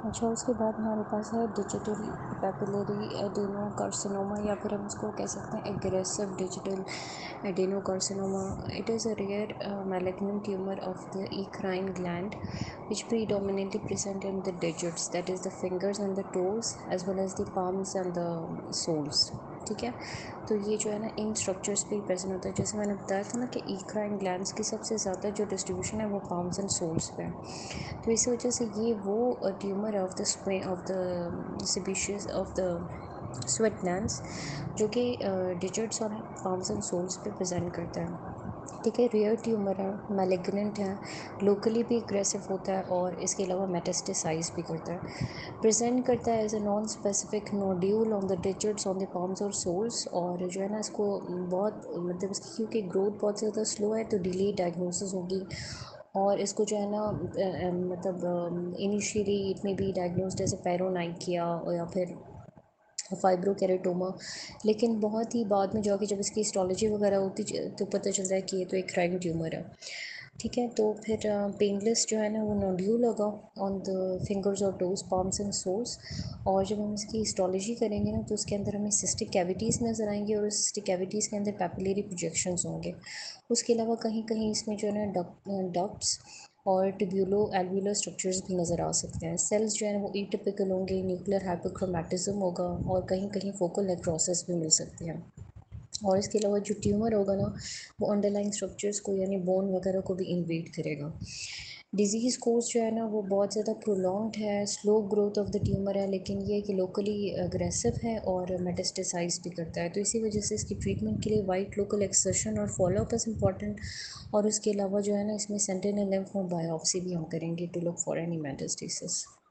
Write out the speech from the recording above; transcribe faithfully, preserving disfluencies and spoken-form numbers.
अच्छा, उसके बाद हमारे पास है डिजिटल पैपिलरी एडेनोकार्सिनोमा, या फिर हम उसको कह सकते हैं aggressive digital adenocarcinoma. It is a rare malignant tumor of the eccrine gland which predominantly present in the digits, that is the fingers and the toes, as well as the palms and the soles. ठीक है, तो ये जो है ना इन structures पे present होता है. जैसे मैंने बताया था ना कि ईक्राइन ग्लैंड्स की सबसे ज़्यादा जो डिस्ट्रीब्यूशन है वो पाम्स एंड सोल्स पे है. तो इसी वजह से ये वो tumour of the spray of the sebaceous of the sweat glands जो कि डिजिट्स और पाम्स एंड सोल्स पे प्रेजेंट करता है. ठीक है, रेयर ट्यूमर है, मैलिग्नेंट है, लोकली भी एग्रेसिव होता है और इसके अलावा मेटास्टेसाइज भी करता है. प्रेजेंट करता है as a non specific nodule on the digits on the palms और सोल्स. और जो है ना इसको बहुत मतलब इसकी क्योंकि ग्रोथ बहुत ज़्यादा स्लो है तो डिले डायग्नोसिस होगी. और इसको जो है ना मतलब initially it may be diagnosed as a paronychia या फिर फाइब्रोकेरेटोमा, लेकिन बहुत ही बाद में जाके जब इसकी हिस्टोलॉजी वगैरह होती तो पता चलता है कि ये तो एक क्राइम ट्यूमर है. ठीक है, तो फिर पेनलेस जो है ना वो नोड्यूल होगा ऑन द फिंगर्स और टोज, पाम्स एंड सोल्स. और जब हम इसकी हिस्टोलॉजी करेंगे ना तो उसके अंदर हमें सिस्टिक कैविटीज़ नज़र आएंगी और उस सिस्टिक कैविटीज़ के अंदर पैपिलरी प्रोजेक्शंस होंगे. उसके अलावा कहीं कहीं इसमें जो है ना डक्ट्स और ट्यूब्यूलो एल्व्यूलर स्ट्रक्चर्स भी नज़र आ सकते हैं. सेल्स जो है वो एटिपिकल होंगे, न्यूक्लियर हाइपोक्रोमैटिज्म होगा और कहीं कहीं फोकल नेक्रोसिस भी मिल सकते हैं. और इसके अलावा जो ट्यूमर होगा ना वो अंडरलाइंग स्ट्रक्चर्स को यानी बोन वगैरह को भी इन्वेड करेगा. डिजीज़ कोर्स जो है ना वो बहुत ज़्यादा प्रोलॉन्ग्ड है, slow growth of the tumour है, लेकिन ये कि लोकली अग्रेसिव है और मेटास्टेसाइज भी करता है. तो इसी वजह से इसकी ट्रीटमेंट के लिए वाइट लोकल एक्सर्शन और फॉलोअप इज़ इम्पॉर्टेंट. और उसके अलावा जो है ना इसमें सेंटिनल लिम्फ नोड बायोप्सी भी हम करेंगे to look for any metastasis.